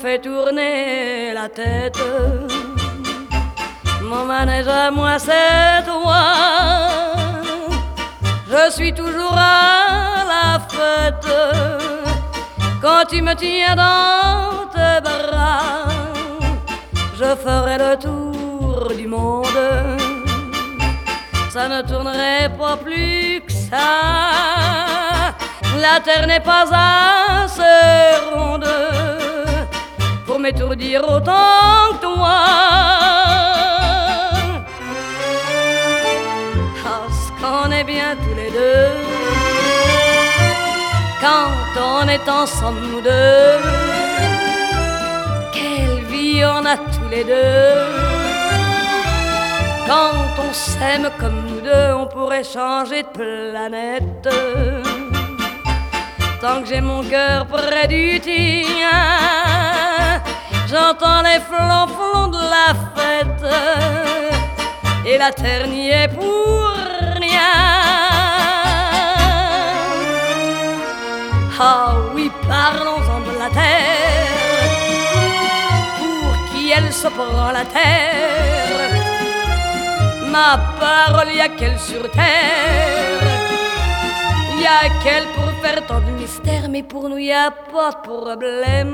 fait tourner la tête. Mon manège à moi c'est toi. Je suis toujours à la fête quand tu me tiens dans tes bras. Je ferai le tour du monde, ça ne tournerait pas plus que ça. La terre n'est pas assez ronde pour m'étourdir autant que toi. Parce qu'on est bien tous les deux quand on est ensemble nous deux. Quelle vie on a tous les deux. Quand on s'aime comme nous deux, on pourrait changer de planète. Tant que j'ai mon cœur près du tien, j'entends les flonflons de la fête, et la terre n'y est pour rien. Ah oui, parlons-en de la terre, pour qui elle se prend la terre. Ma parole, y'a qu'elle sur terre, y'a qu'elle pour faire tant de mystères, mais pour nous y'a pas de problème,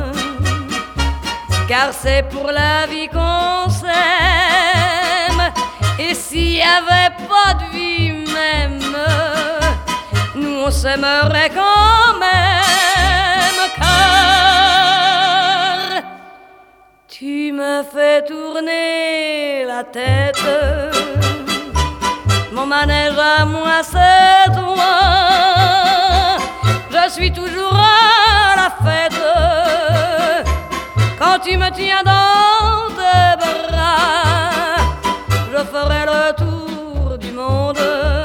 car c'est pour la vie qu'on s'aime. Et s'il y avait pas de vie même, nous on s'aimerait quand même, car tu me fais tourner la tête. Mon manège à moi c'est toi. Je suis toujours à la fête quand tu me tiens dans tes bras. Je ferai le tour du monde,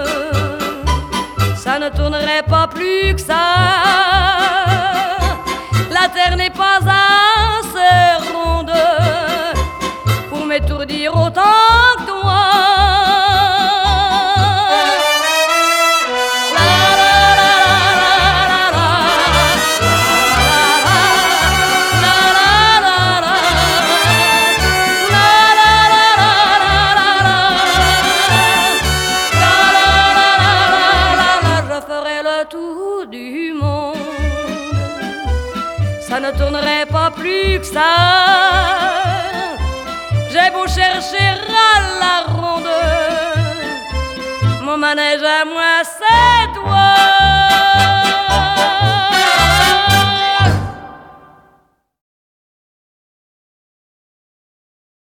ça ne tournerait pas plus que ça. La terre n'est pas assez ronde pour m'étourdir autant que toi. Ça ne tournerait pas plus que ça. J'ai beau chercher à la ronde, mon manège à moi c'est toi.